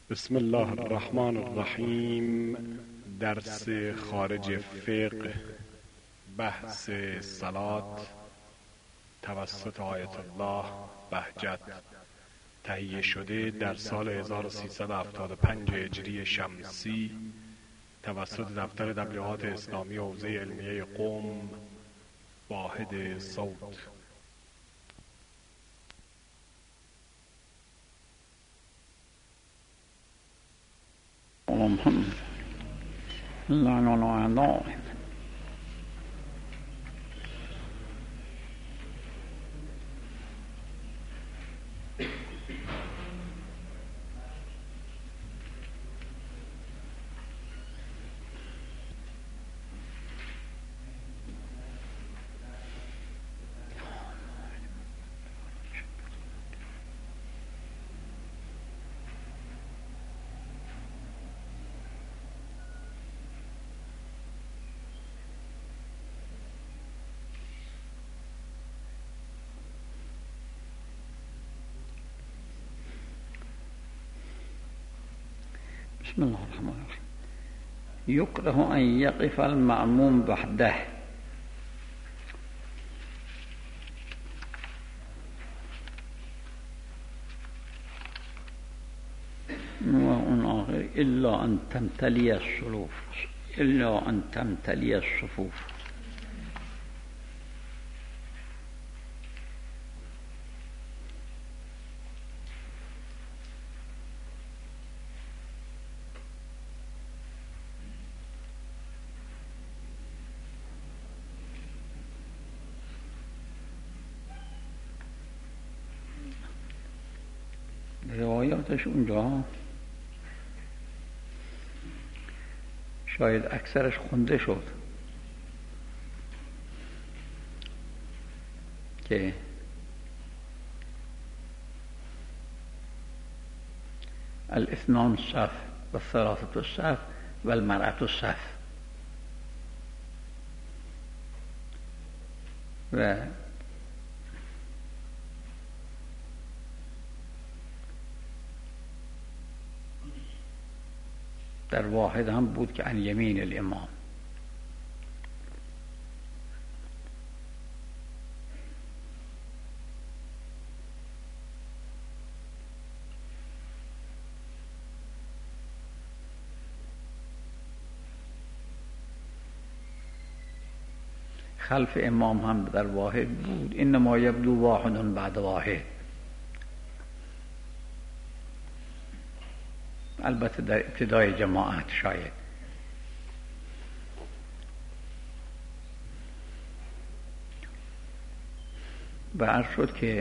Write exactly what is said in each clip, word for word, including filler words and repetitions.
بسم الله الرحمن الرحیم. درس خارج فقه، بحث صلات توسط آیت الله بهجت، تهیه شده در سال هزار و سیصد و هفتاد و پنج هجری شمسی توسط دفتر تبلیغات اسلامی حوزه علمیه قم، واحد صوت. محمد لا لا لا لا بسم الله الرحمن الرحيم. يكره أن يقف المأموم وحده آخر إلا أن تمتلي الصفوف إلا أن تمتلي الصفوف روایاتش اونجا شاید اکثرش خونده شد که الاثنان صف و الثلاثة صف و المرأة صف و در واحد هم بود که عن یمین الامام. خلف امام هم در واحد بود. انما یبدو واحد بعد واحد. البته در ابتدای جماعت شاید. و عرض شد که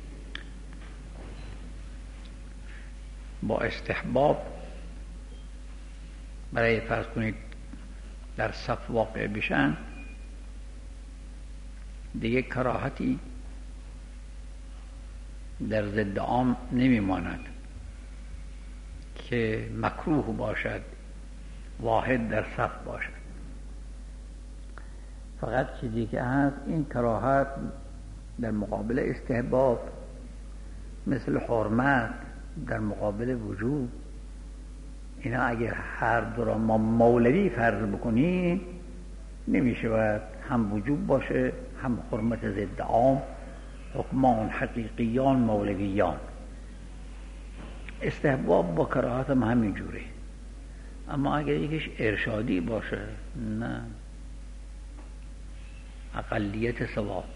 با استحباب برای فرض کنید در صف واقع بشن دیگه کراهتی در ضد عام نمی ماند که مکروه باشد واحد در صف باشد. فقط چیزی که هست این کراهت در مقابل استحباب، مثل حرمت در مقابل وجوب، اینا اگر هر دو را ما مولوی فرض بکنیم نمیشه باید هم وجوب باشه هم حرمت ضد عام، حکمان حقیقیان مولویان. استحباب با کراهت هم همین جوره. اما اگر یکیش ارشادی باشه نه، اقلیت ثواب.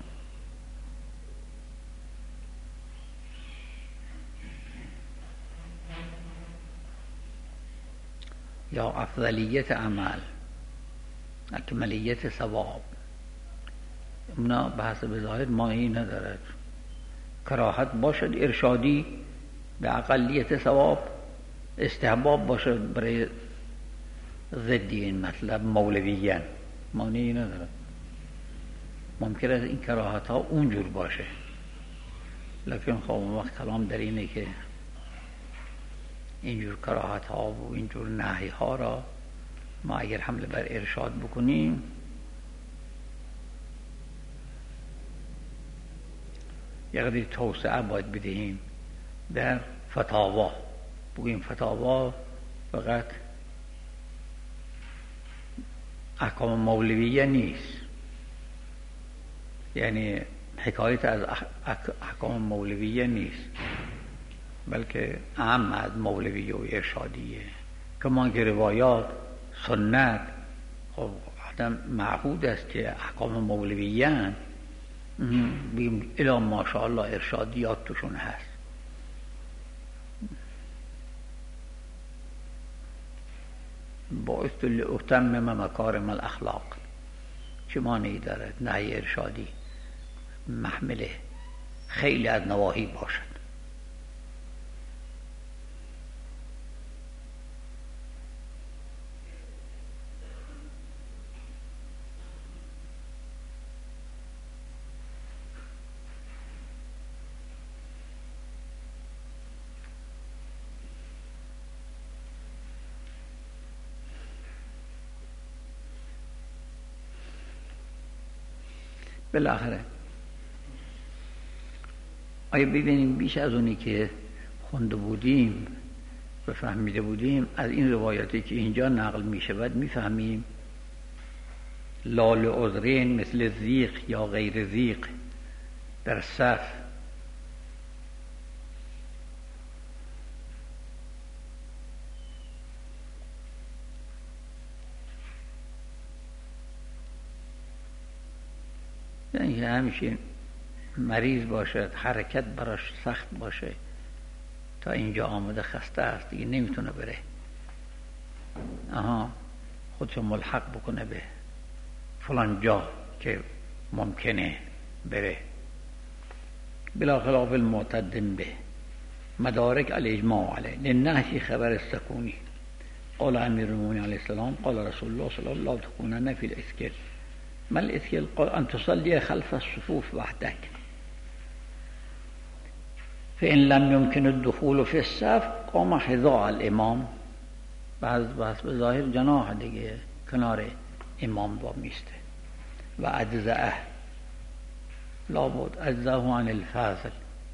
یا افضلیت عمل، اکملیت ثواب، اونا به حسب ظاهر مانعی ندارد. کراهت باشد ارشادی به اقلیت ثواب، استحباب باشد برای ضدی این مطلب مولویین، مانعی ندارد. ممکن است این کراهت ها اونجور باشه، لکن خب وقت کلام در اینه که اینجور کراهت ها و اینجور نهی ها را ما اگر حمله بر ارشاد بکنیم یه قدری توسعه باید بدهیم در فتاوا بگوییم فتاوا فقط احکام مولویه نیست، یعنی حکایت از احکام مولویه نیست، بلکه اهم از مولویه و ارشادیه. کمان که روایات سنت خب آدم معهود است که احکام مولویه هست، بیم الا ماشاءالله ارشادیات توشون هست. باعث لأتمم مکارم الاخلاق چه معنی دارد؟ نهی ارشادی محمل خیلی از نواهی باشد. بالاخره آیا ببینیم بیش از اونی که خونده بودیم و فهمیده بودیم از این روایاتی که اینجا نقل می شود می فهمیم لال عذرین مثل زیق یا غیر زیق در صف یعنی همیشه مریض باشد، حرکت براش سخت باشه، تا اینجا آمده خسته است دیگه نمیتونه بره، آها خودشو ملحق بکنه به فلان جا که ممکنه بره. بلا خلاف المعتدم به مدارک الاجماع علیه لنهی خبر السکونی قال امیر المؤمنین علیه السلام قال رسول الله صلی الله علیه و تکونن فی الاسکل ما الاسکل قال ان تصلی خلف الصفوف وحدک فإن لم يمكن الدخول في الصف قام حذاء الامام. بعض بس به ظاهر جناح دیگه کنار امام با میسته و اجزاءه لابد اجزاءه عن الفاضل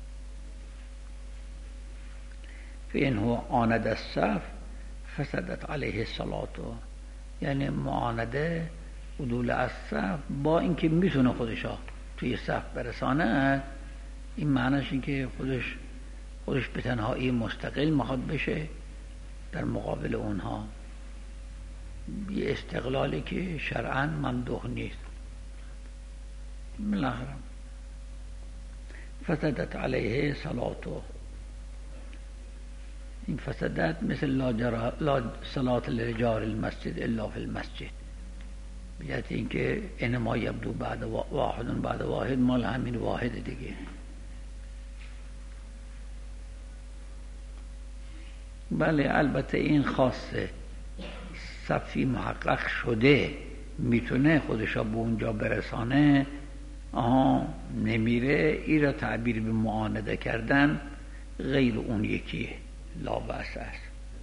فإن هو آند الصف فسدت عليه الصلاة، یعنی معانده عدول از صف با اینکه میتونه خودشا توی صف برسانه، این معنیش این که خودش خودش به تنهایی مستقل میخواد بشه در مقابل اونها، یه استقلالی که شرعاً ممدوح نیست. بالاخره فسدت علیه صلاته، این فسدت مثل لا, جرا لا صلاة لرجال المسجد الا فی المسجد، بیت این که انما یبدو بعد واحد بعد واحد مال همین واحد دیگه. بله البته این خاصه صفی محقق شده میتونه خودشا به اونجا برسانه، آها نمیره، ای را تعبیر به معانده کردن غیر اون یکیه، لا بأس است.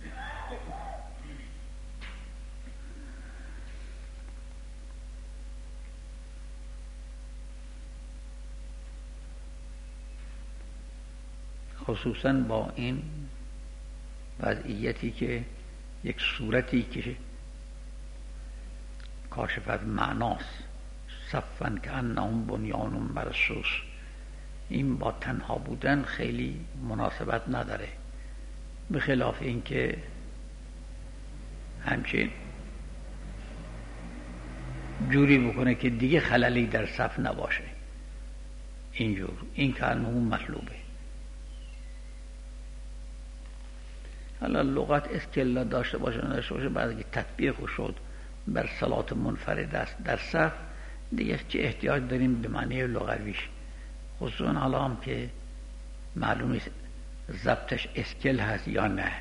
خصوصا با این وضعیتی که یک صورتی که کاشف از معناست صفن که انهم بنیان مرصوص، این با تنها بودن خیلی مناسبت نداره، به خلاف این که همچین جوری بکنه که دیگه خللی در صف نباشه، اینجور این که انه مطلوبه. حالا لغت اسکلا داشته باشه نداشته باشه، بعد که تطبیق شد بر صلات منفرد است در صف دیگه چه احتیاج داریم به معنی لغویش، خصوصا حالا هم که معلوم نیست ضبطش اسکل هست یا نه،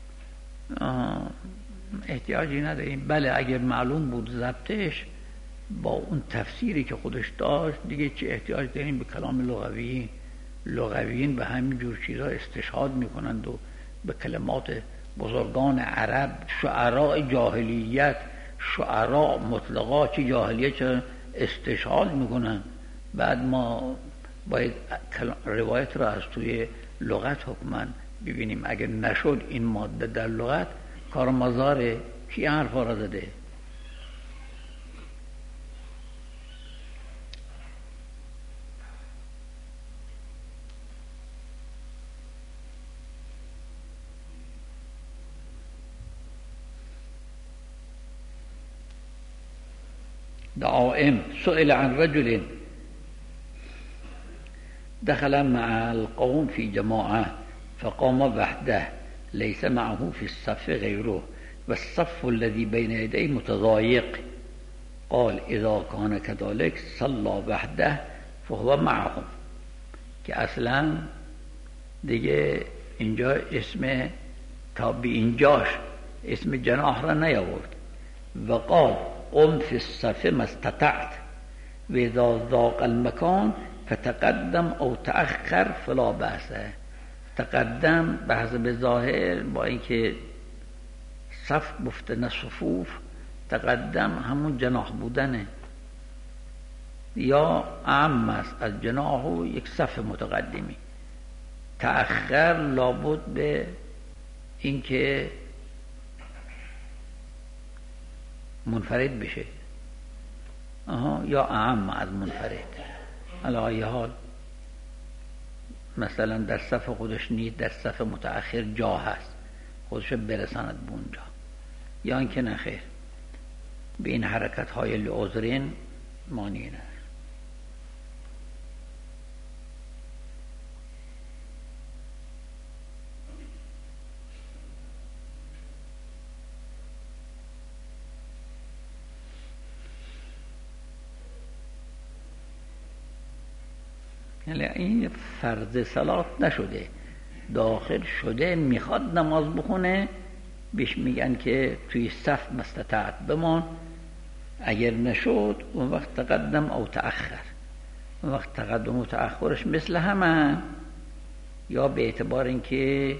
احتیاجی نداریم. بله اگر معلوم بود ضبطش با اون تفسیری که خودش داشت دیگه چه احتیاج داریم به کلام لغوی. لغویین به همین جور چیزا استشهاد میکنند و به کلمات بزرگان عرب، شعراء جاهلیت، شعراء مطلقا چه جاهلیت چه استشهاد میکنن. بعد ما باید روایت را از توی لغت حکمن ببینیم اگر نشد این ماده در لغت کار مزاره. کی حرفا را زده؟ دعائم سئل عن رجل دخل مع القوم في جماعة فقام وحده ليس معه في الصف غيره والصف الذي بين يديه متضايق قال إذا كان كذلك صلى وحده فهو معهم. که اصلا دیگه اینجا اسم تا به اینجاش اسم جناح را نیاورد. و قال قم في الصف ما استطعت و اذا ضاق المكان فتقدم او تأخر فلا بأس. تقدم به حسب ظاهر با اینکه صف گفته نه صفوف، تقدم همون جناح بودنه یا اعم است از جناح و یک صف متقدمی. تأخر لابد به اینکه منفرد بشه آها یا اعم از منفرد. علی ای حال مثلا در صف خودش نیست، در صف متأخر جا هست خودش برساند به اونجا، یا اینکه نخیر به این حرکت های لعذرین مانعی نه. یعنی این فرض صلات نشده، داخل شده میخواد نماز بخونه، بهش میگن که توی صف مستطاعت بمان، اگر نشد اون وقت تقدم او تأخر. اون وقت تقدم و تأخرش مثل همه، یا به اعتبار اینکه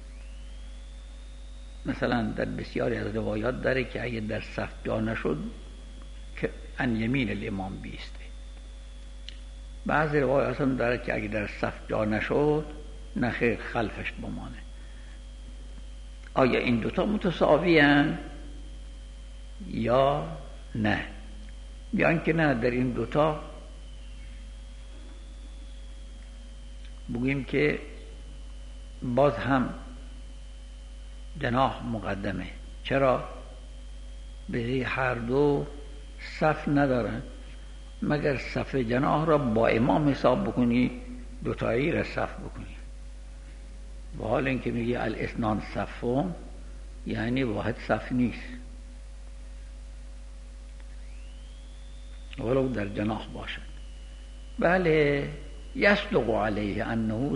مثلا در بسیاری از روایات داره که اگر در صف جا نشد که ان یمین الامام بیسته. بعضی روایات هم داره که اگر در صف جا نشد نخیر خلفش بمانه. آیا این دوتا متساوی هستند یا نه؟ یا اینکه نه در این دوتا بگیم که باز هم جناح مقدمه. چرا؟ به هر دو صف ندارن، مگر صف جناح را با امام حساب بکنی دوتایی را صف بکنی. و حال اینکه میگی الاثنان صفون یعنی واحد صف نیست، ولو در جناح باشد. بله یصدق علیه انه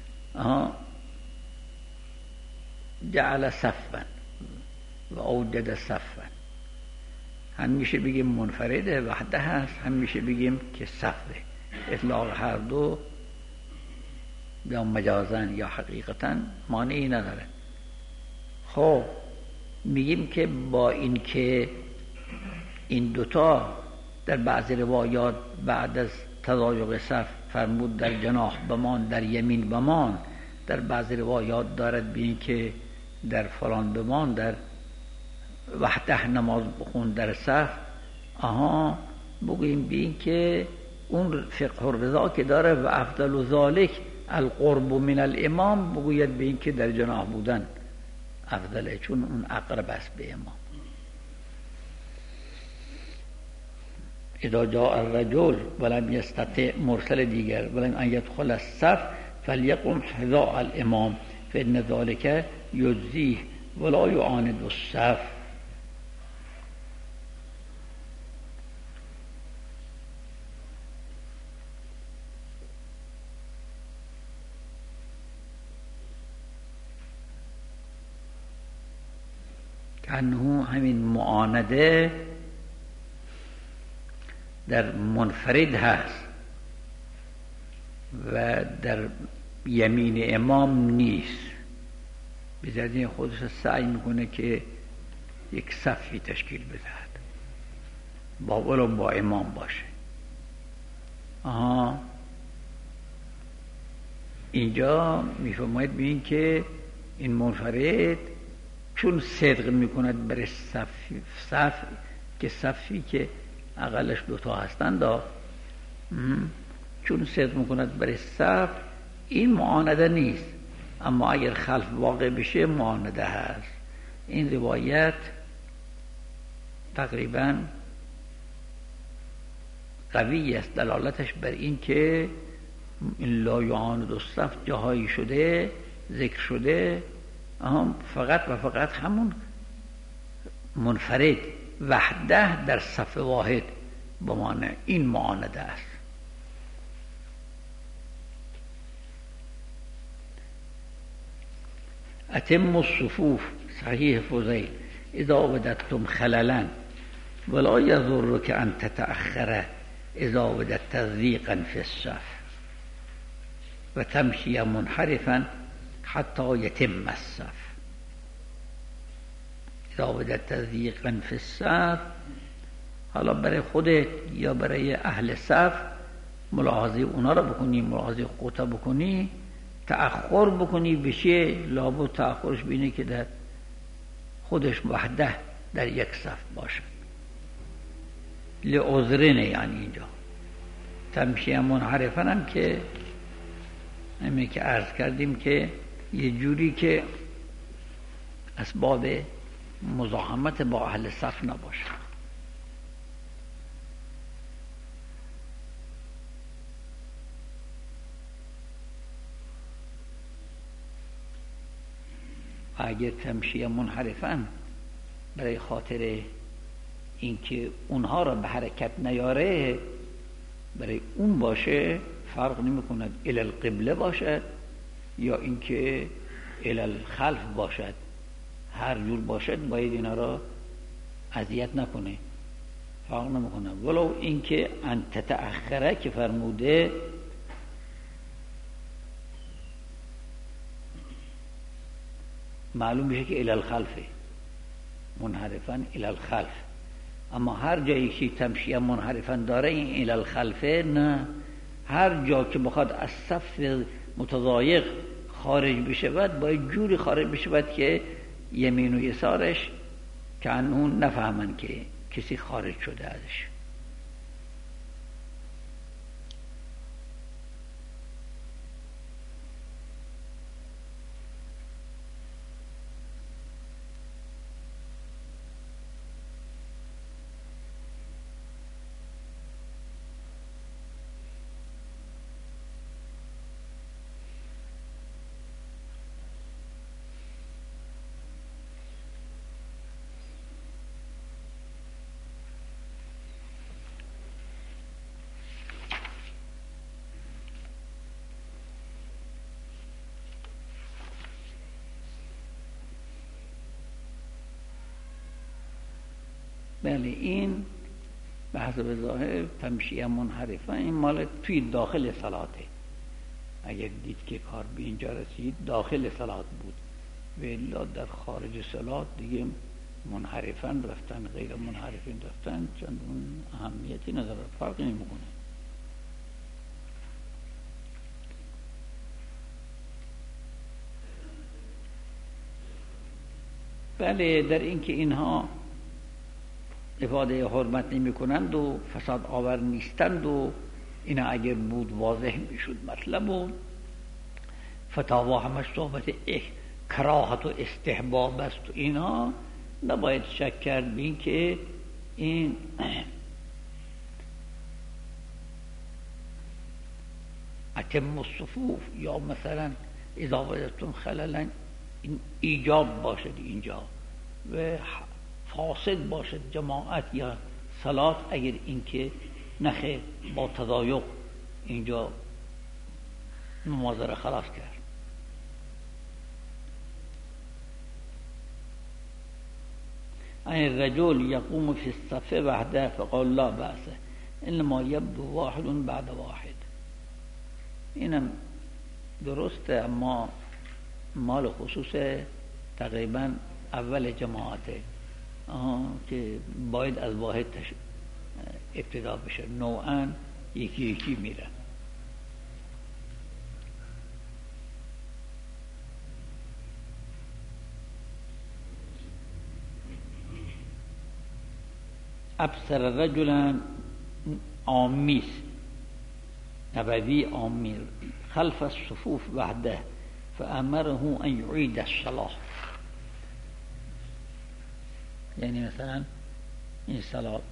جعل صفا و اوجد صفا. هم میشه بگیم منفرده وحده هست، هم میشه بگیم که صفه. اطلاق هر دو یا مجازن یا حقیقتا مانعی نداره. خب میگیم که با این که این دوتا در بعض روایات بعد از تضایق صف فرمود در جناح بمان، در یمین بمان، در بعض روایات دارد بین که در فلان بمان، در وحده نماز بخون در صف. آها بگوییم بین که اون فقه الرضا که داره و افضل ذالک القرب من الامام، بگوید بین که در جناح بودن افضله، چون اون اقرب است به امام. اذا جاء الرجل ولم يستطع مرسل دیگر ولم ان يدخل الصف فليقم حذاء الامام فان ذلك يجزيه ولا يعاند الصف. انه همین معانده در منفرد هست و در یمین امام نیست. بذاتین خودش سعی میکنه که یک صفی تشکیل بدهد با ولو با امام باشه. آها اینجا میفرماید ببین که این منفرد چون صدق میکند بر صف صف که صفی که اقلش دوتا هستند چون صدق میکند بر صف این معانده نیست، اما اگر خلف واقع بشه معانده هست. این روایت تقریبا قوی است، دلالتش بر این که این لا یعاند الصف جاهایی شده ذکر شده فقط و فقط همون منفرد وحده در صف واحد بمانه، این معانده است. اتم الصفوف صحیح فضیل اذا وجدتم خللا ولا يضرك ان تتأخر اذا وجدت تضييقا في الصف وتمشي منحرفا حتى يتم الصف. اذا وجدت تضييقا في الصف، حالا برای خودت یا برای اهل صف ملاحظه اونا رو بکنی، ملاحظه خودت بکنی، تأخر بکنی بشه لابد تأخرش بینه که در خودش وحده در یک صف باشه لعذرینه. یعنی اینجا تمشی منحرفن هم که همین که عرض کردیم که یه جوری که اسباب مزاحمت با اهل صف نباشه. اگر تمشیه منحرفن برای خاطر اینکه اونها را به حرکت نیاره برای اون باشه فرق نمی کند الی القبله باشد یا اینکه الی الخلف باشد، هر جور باشد باید اینا را اذیت نکنه، فرق نمی کند. ولو اینکه ان تتأخره که فرموده معلوم میشه که الی الخلفه منحرفن الی الخلف، اما هر جایی که تمشیه منحرفن داره این الی الخلفه نه، هر جا که بخواد از صف متضایق خارج بشود باید جوری خارج بشود که یمین و یسارش که اون نفهمن که کسی خارج شده ازش. بله این به حسب ظاهر تمشیه منحرفه این مال توی داخل صلاته، اگر دید که کار به اینجا رسید داخل صلات بود و الا در خارج صلات دیگه منحرفن رفتن غیر منحرفین رفتن چند اون اهمیتی نداره، فرقی نمیکنه. بله در اینکه اینها افاده حرمت نمی کنند و فساد آور نیستند و اینا اگر بود واضح میشد مطلب و فتاوا همش صحبت کراهت و استحباب است و اینا نباید شک کرد بین که این اتم الصفوف یا مثلا اذا وجدتم خللا این ایجاب باشد اینجا و فاسد باشد جماعت یا صلات اگر اینکه نخه با تضایق اینجا نماز را خلاص کرد. این رجل یقوم فی الصف وحده فقال لا بأس انما یبدو واحد بعد واحد، اینم درسته اما مال خصوص تقریبا اول جماعته که باید از واحد ابتدا بشه، نوعا یکی یکی میرن. ابصر رجلا آمیس نبوی آمی خلف الصفوف وحده فامره ان یعید الصلاة. یعنی مثلا این صلاة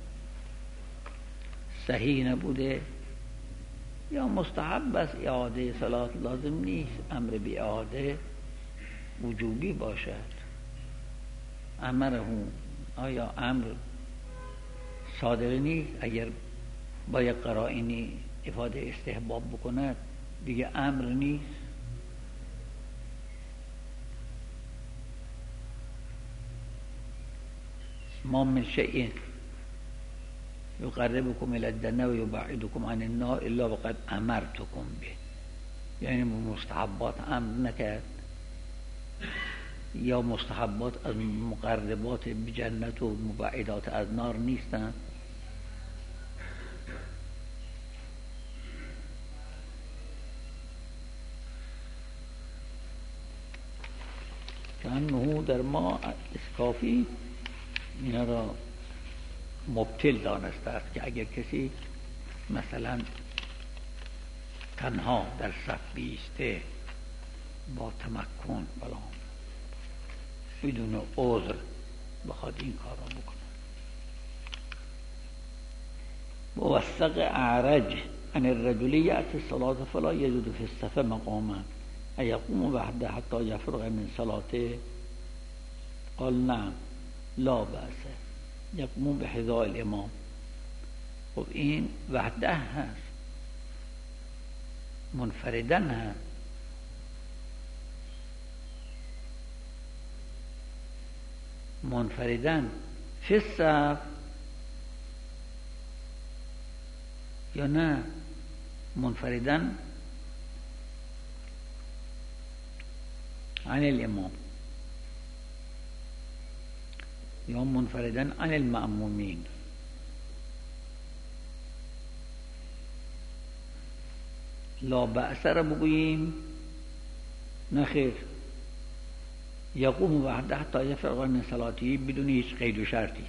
صحیح نبوده یا مستحب است اعاده صلاة، لازم نیست امر به اعاده وجوبی باشد. امره، آیا امر صادق نیست؟ اگر با یک قرائنی افاده استحباب بکند دیگه امر نیست. ما من شیء یقربکم الی الجنة و یبعدکم عن النار الا وقد امرتکم به. یعنی مستحبات امر نکرد یا مستحبات از مقربات به جنت و مبعدات از نار نیستند. چون در ما اسکافی اینا را مبتل دانسته است که اگر کسی مثلا تنها در صف بیسته با تمکن بلا بدون عذر بخواد این کار را بکنه. موثق اعرج عن الرجل یأتی الصلاة فلا یجد فی الصف مقاما ایقوم وحده حتی یفرغ من صلاته قال نعم لا بأس یقوم به حذاء الامام. خب این وحده هست، منفردن هست. منفردن فی الصف یا نه منفردن عن الامام یا منفردن عن المأمومین. لا بأس را بگوییم نخیر، یقوم وحده حتی یفرغ من صلاته بدون هیچ قید و شرطی.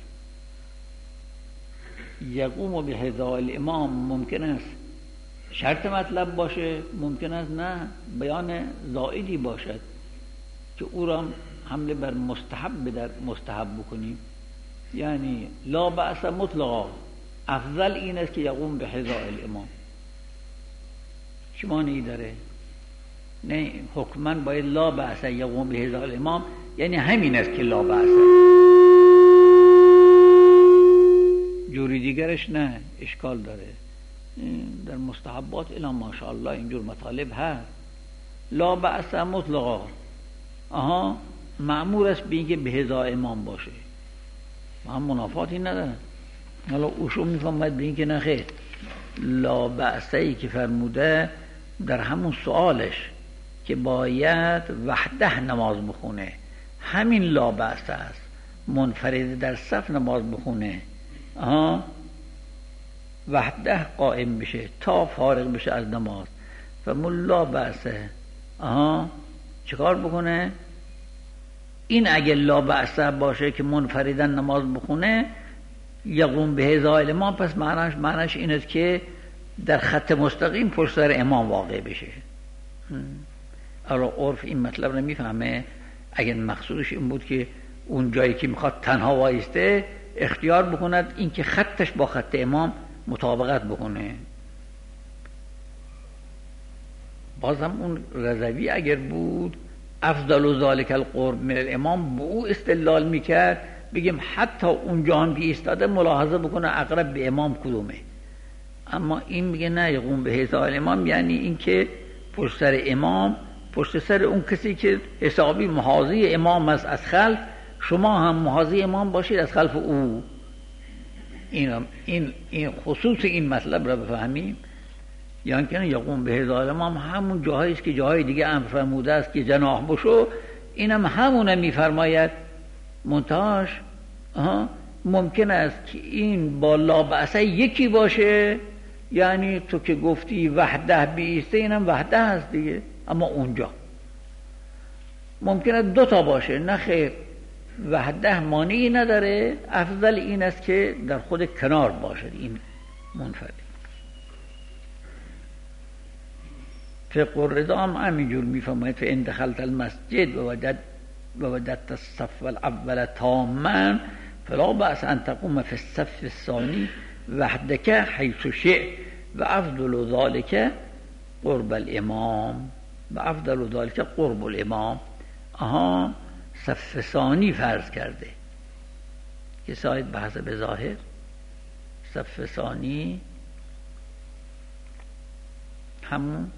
یقوم به حذاء الامام ممکن است شرط مطلب باشه، ممکن است نه بیان زائدی باشد که او را حمله بر مستحب در مستحب بکنیم. یعنی لا بأس مطلقا، افضل این است که یقوم به حذاء الامام. شما نی داره نه حکما باید لا بأس یقوم به حذاء الامام، یعنی همین است که لا بأس، جوری دیگرش نه اشکال داره. در مستحبات الا ماشاءالله اینجور مطالب هست. لا بأس مطلقا، آها مأمور است به اینکه به حذاء امام باشه، هم منافاتی نداره. حالا اوشو میفهمد به اینکه نخیر، لا بأسایی که فرموده در همون سوالش که باید وحده نماز بخونه، همین لا بأس است. منفرد در صف نماز بخونه، آها وحده قائم بشه تا فارغ بشه از نماز، فرمون لا بأس. آها چیکار بکنه؟ این اگه لا بأس باشه که منفردن نماز بخونه یقوم به حذاء الامام، پس معناش معناش این است که در خط مستقیم پشت سر امام واقع بشه. حالا عرف این مطلب رو میفهمه. اگر مقصودش این بود که اون جایی که میخواد تنها وایسته اختیار بکند این که خطش با خط امام مطابقت بکنه. بازم اون رضوی اگر بود افضل ذالک القرب من الامام به او استدلال میکرد، بگیم حتی اونجا هم که ایستاده ملاحظه بکنه اقرب به امام کدومه. اما این میگه نه یقوم به حذاء الامام، یعنی این که پشت سر امام، پشت سر اون کسی که حسابی محاذی امام است از خلف، شما هم محاذی امام باشید از خلف او. این این این خصوص این مطلب را بفهمیم. یعنی که یقوم به حذاء الامام همون جاهایی است که جاهای دیگه امر فرموده است که جناح بشو، اینم همونه میفرماید. منتهاش ممکن است که این با لا بأس یکی باشه، یعنی تو که گفتی وحده بیسته اینم وحده هست دیگه، اما اونجا ممکنه دو تا باشه. نه خیر، وحده مانعی نداره، افضل این است که در خود کنار باشد این منفرد. فقه الرضا هم همینجور میفرماید فإن دخلت المسجد ووجدت ووجدت الصف الاول تاما فلا بأس ان تقوم في الصف الثاني وحدك حيث شئت و افضل ذلك قرب الامام و افضل ذلك قرب الامام. آها، صف ثانی فرض کرده که شاید به حسب ظاهر صف ثانی همون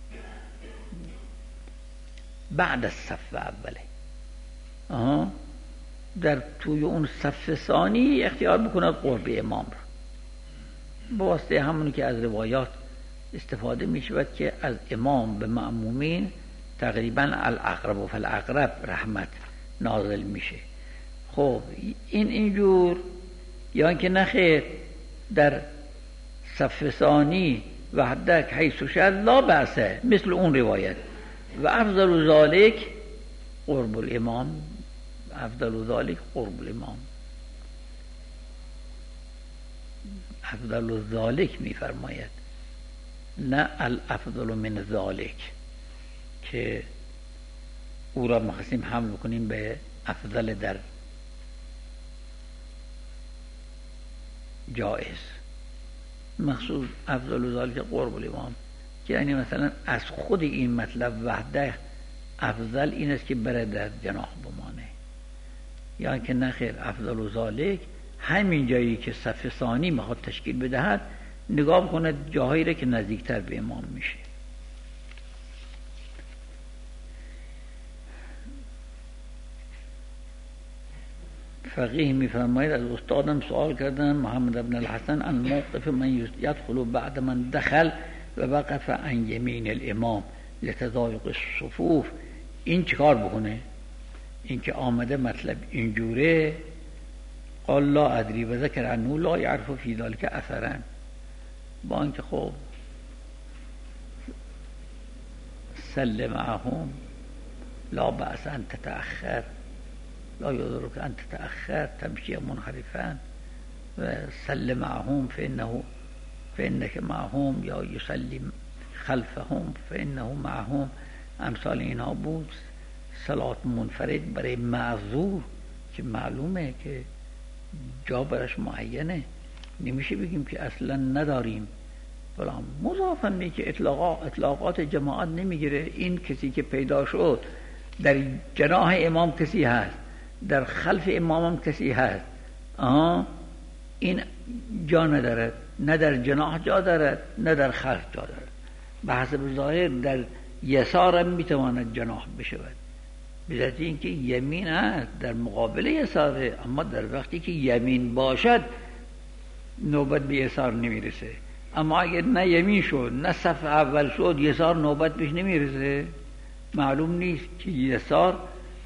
بعد از صف اوله. آها، در توی اون صف ثانی اختیار بکند قرب امام را. به واسطه همونی که از روایات استفاده می شود که از امام به مأمومین تقریبا الاقرب و فالاقرب رحمت نازل میشه. خب این اینجور یا اینکه نخیر در صف ثانی وحدک حیث شد لا بأسه مثل اون روایت و افضل ذالک قرب الامام، افضل ذالک قرب الامام، افضل ذالک میفرماید نه الافضل من ذالک که او را می‌خواستیم حمل کنیم به افضل در جائز، مخصوص افضل ذالک قرب الامام که یعنی مثلا از خود این مطلب وحده افضل این است که بره در جناح بمانه، یا اینکه نخیر افضل ذالک همین جایی که صف ثانی میخواد تشکیل بدهد نگاه کنه جاهایی را که نزدیکتر به امام میشه. فقیه میفرماید از استادم سوال کردن محمد ابن الحسن عن موقف من یدخل بعد من دخل و وقف عن یمین الامام لتضایق الصفوف، این چیکار بکنه؟ این که آمده مطلب اینجوره قال لا ادری و ذکر انه لا یعرف فی ذلک اثرا، با اینکه خب سل معهم لا بأس ان تتأخر لا يضرك ان تتأخر تمشي منحرفا و سل معهم فانه فانك معهم یا یسلم خلفهم فانه معهم، امثال اینها بود. صلات منفرد برای معذور که معلومه که جا برش معینه نمیشه بگیم که اصلا نداریم، بلام مضافن می که اطلاقات, اطلاقات جماعت نمیگیره. این کسی که پیدا شد در جناح امام کسی هست، در خلف امام هم کسی هست، آها این جا ندارد، نه در جناح جا دارد نه در خلف جا دارد. به حسب ظاهر در یسار هم میتواند جناح بشود، بذات این که یمین هست در مقابل یساره، اما در وقتی که یمین باشد نوبت به یسار نمیرسه. اما اگر نه یمین شد نه صف اول شد یسار نوبت بهش نمیرسه. معلوم نیست که یسار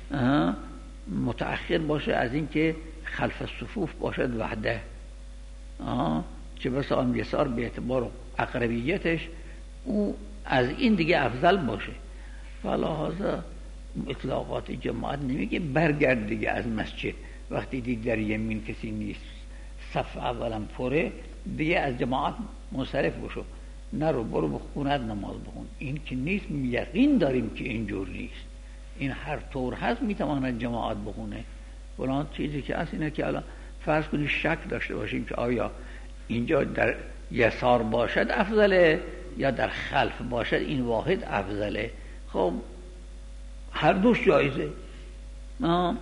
متأخر باشه از این که خلف الصفوف باشد وحده، چه بسا آن یسار به اعتبار اقربیتش او از این دیگه افضل باشه. فلحاظا اطلاقات جماعت نمیگه برگرد دیگه از مسجد وقتی دید در یمین کسی نیست، صف اولم پره دیگه از جماعت منصرف بشو، نرو برو به خونت نماز بخون. این که نیست، یقین داریم که اینجور نیست، این هر طور هست میتواند جماعت بخونه. فلان چیزی که اصل اینه که الان فرض کنید شک داشته باشیم که آیا اینجا در یسار باشد افضله یا در خلف باشد این واحد افضله. خب هر دوش جایزه. آه.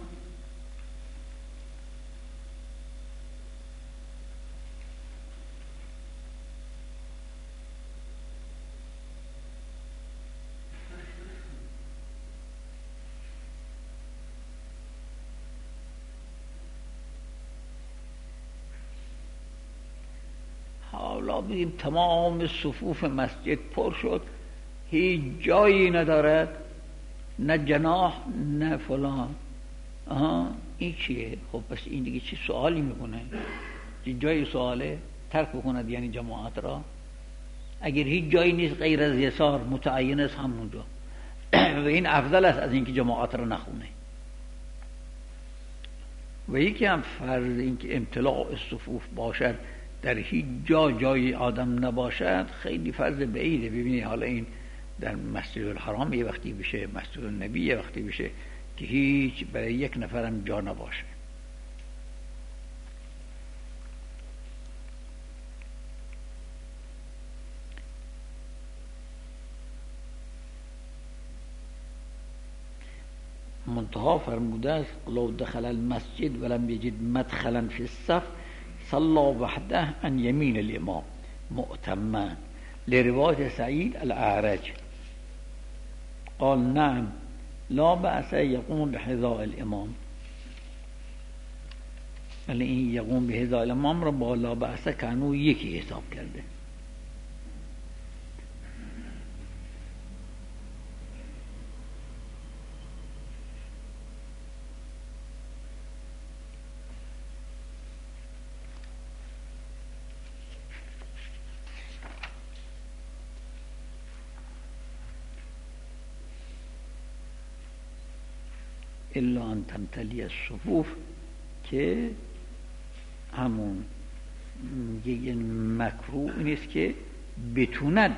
حالا بگیم تمام صفوف مسجد پر شد، هیچ جایی ندارد، نه جناح نه فلان. آها این چیه؟ خب پس این دیگه چی سوالی میکنه؟ چی جای سواله؟ ترک بکند یعنی جماعت را. اگر هیچ جایی نیست غیر از یسار متعین است همونجا و این افضل است از اینکه جماعت را نخونه. و یکی هم فرض این که امتلاع صفوف باشد در هیچ جا جای آدم نباشد خیلی فرض بعیده. ببینید حالا این در مسجد الحرام یه وقتی بشه، مسجد النبی یه وقتی بشه که هیچ برای یک نفرم جا نباشه. منتها فرموده است لو دخل المسجد ولم يجد مدخلا في الصف صلى وحده عن يمين الامام مؤتما لرواية سعيد الأعرج قال نعم لا بأس يقوم بحذاء الامام. ولی این یقوم به حذاء الامام را با لا بأس کنو یکی حساب کرده. الا ان تمتلی الصفوف که همون یه مکروه نیست که بتوند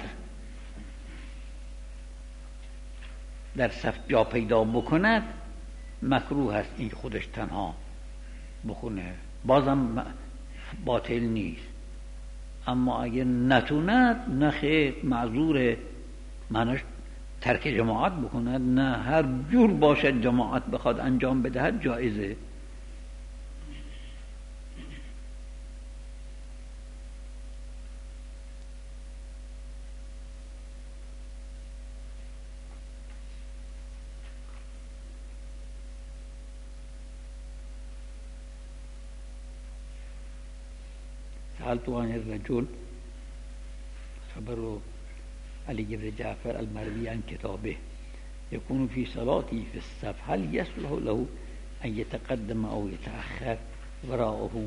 در صف جا پیدا بکند، مکروه هست این خودش تنها بخونه، بازم باطل نیست. اما اگه نتوند نخیر معذوره، معناش ترک جماعت بکند نه، هر جور باشد جماعت بخواد انجام بدهد جایزه. سألت عن الرجل خبر علي بن جعفر المروي عن كتابه يكون في صلاته في الصف هل يصلح له أن يتقدم أو يتأخر وراءه؟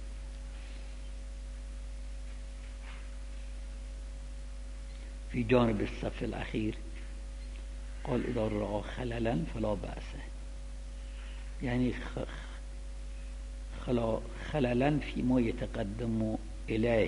في جانب الصف الأخير؟ قال إذا رأى خللا فلا بأس، يعني خللا فيما يتقدم إليه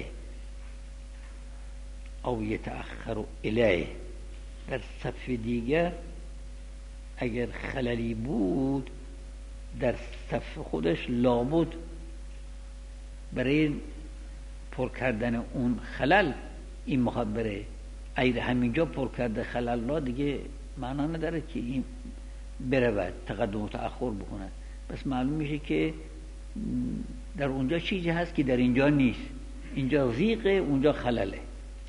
او یتأخر الیه. در صف دیگر اگر خللی بود در صف خودش لابد برای پر کردن اون خلل این مخبره، اگر همینجا پر کرده خلل را دیگه معنا نداره که این برود تقدم و تأخر بکنه. بس معلوم میشه که در اونجا چیزی هست که در اینجا نیست، اینجا ضیقه اونجا خلله.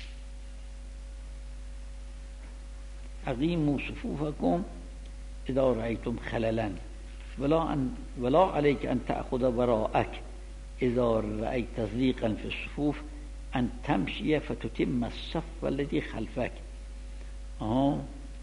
اقیموا صفوفکم اذا رأیتم خللا ولا ان ولا عليك ان تأخذ وراءك اذا رأيت ضيقا في الصفوف ان تمشي فتتم الصف الذي خلفك آه.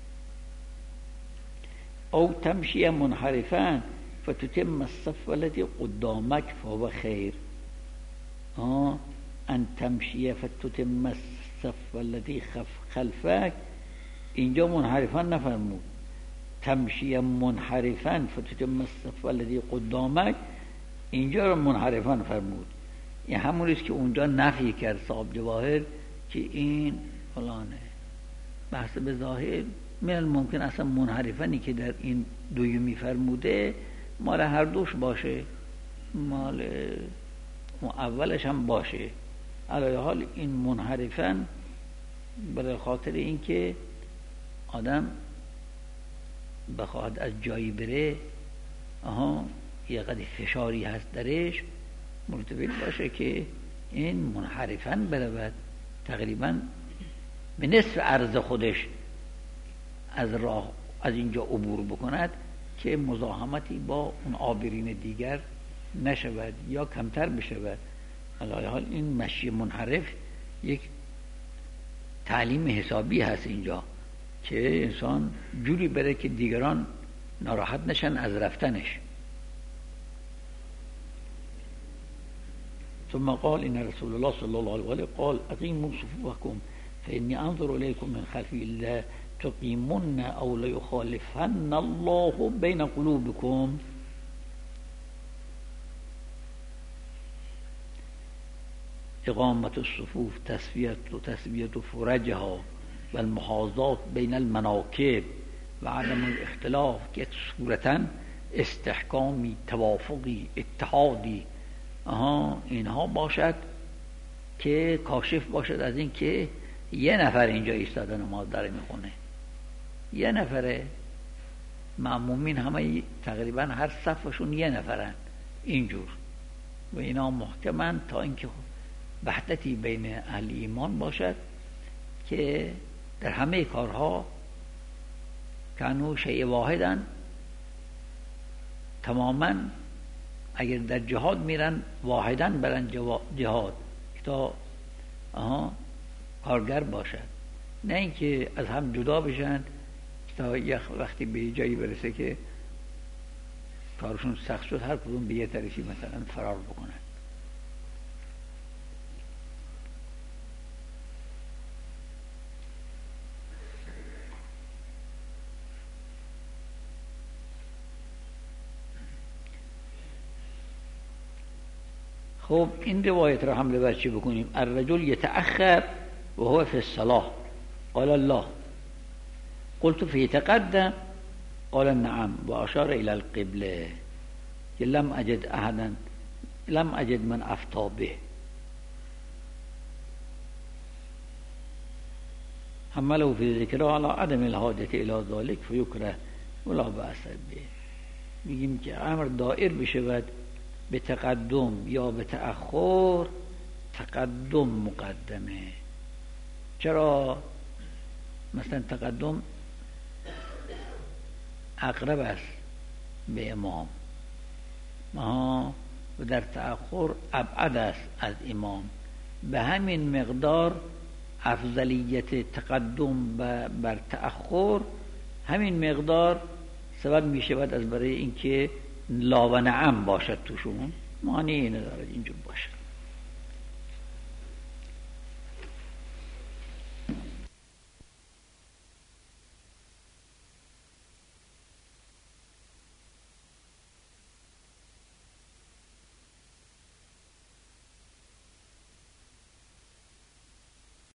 او تمشي منحرفا فتتم الصف الذي قدامك فهو خير آه. ان تمشي فتتم الصف الذي خلفك اینجا منحرفان نفرمود، تمشی منحرفان فتتم الصف الذی قدامک اینجا رو منحرفان فرمود. این همون است که اونجا نفی کرد صاحب جواهر که این فلانه. بحث به ظاهر من الممکن اصلا منحرفانی که در این دویمی فرموده مال هر دوش باشه، مال اولش هم باشه. علی حال این منحرفان برای خاطر این که آدم بخواد از جایی بره آها یه قدر فشاری هست درش، مرتبط باشه که این منحرفاً برود تقریباً به نصف عرض خودش از راه از اینجا عبور بکند که مزاحمتی با اون عابرین دیگر نشود یا کمتر بشود. علی حال این مشی منحرف یک تعلیم حسابی هست اینجا که انسان جوری بره که دیگران ناراحت نشن از رفتنش. ثم قال ان رسول الله صلی الله علیه و آله قال اقیموا صفوفکم فانی انظر الیکم من خلف الله تقیمون او لیخالفن الله بین قلوبکم. اقامت الصفوف تسویت و تسویت و فرجها و المحاذات بین المناکب و عدم الاختلاف، که صورتاً استحکامی، توافقی، اتحادی آها اینها باشد که کاشف باشد از این که یه نفر اینجا ایستاده نماز داره میخونه، یه نفره، مأمومین همه تقریبا هر صفشون یه نفرن اینجور و اینا محکمن، تا اینکه وحدتی بین اهل ایمان باشد که در همه کارها کانو شیء واحدن، تماما اگر در جهاد میرن واحدن برن جهاد تا آها کارگر باشد، نه اینکه از هم جدا بشن تا یک وقتی به جایی برسه که کارشون سخت شد هر کدوم به یه طرفی مثلا فرار بکنن. خب این روایت را حمله بر چی بکنیم؟ الرجل یتأخر و هو فی الصلاة قال الله قلت فی تقدم قال نعم و اشار الى القبله که لم اجد احدا لم اجد من افتا به. حمله فی ذکره علی عدم الحاجة الى ذلك فیکره ولا بأس به. میگیم که امر دائر بشود به تقدم یا به تأخر، تقدم مقدمه. چرا؟ مثلا تقدم اقرب است به امام و در تأخر ابعد است از امام، به همین مقدار افضلیت تقدم بر تأخر همین مقدار سبب می شود از برای اینکه لا و نعم باشد توشون، معنی ندارد اینجور باشد.